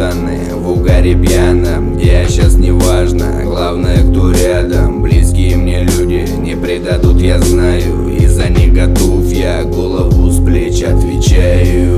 спонтанны, в угаре пьяном, где я сейчас не важно, главное кто рядом. Близкие мне люди не предадут, я знаю, и за них готов я голову с плеч отвечаю.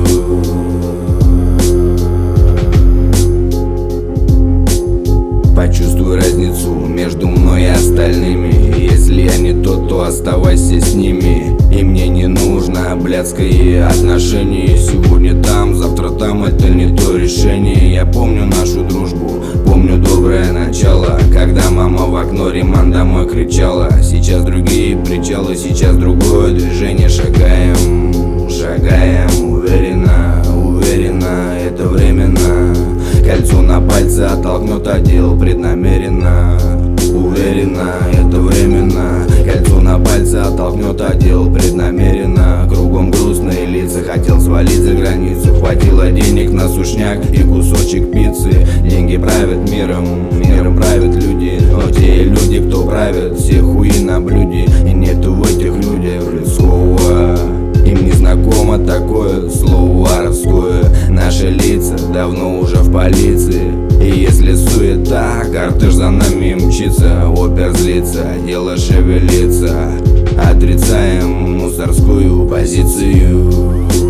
Почувствуй разницу между мной и остальными. Если я не тот, то оставайся с ними. И мне не нужно блядское отношение. Сегодня там, завтра там, это не то решение. Я помню нашу дружбу, помню доброе начало, когда мама в окно ремонт домой кричала. Сейчас другие причалы, сейчас другое движение. Шагаем, шагаем, уверенно, уверенно, это временно. Кольцо на пальце оттолкнет отдел преднамеренно. Уверенно, это временно. Кольцо на пальце оттолкнет отдел преднамеренно. Кругом грустные лица, хотел свалить за границу. Хватило денег на сушняк и кусочек пиццы. Деньги правят миром, миром правят люди. Но те люди, кто правят, все хуи на блюде. И нету в этих людях людского. Им не знакомо такое слово воровское. Наши лица давно уже в полиции. И если суета, кортеж за нами мчится. Опер злится, дело шевелится. Отрицаем мусорскую позицию.